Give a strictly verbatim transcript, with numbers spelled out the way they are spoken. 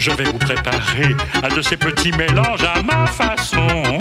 je vais vous préparer un de ces petits mélanges à ma façon.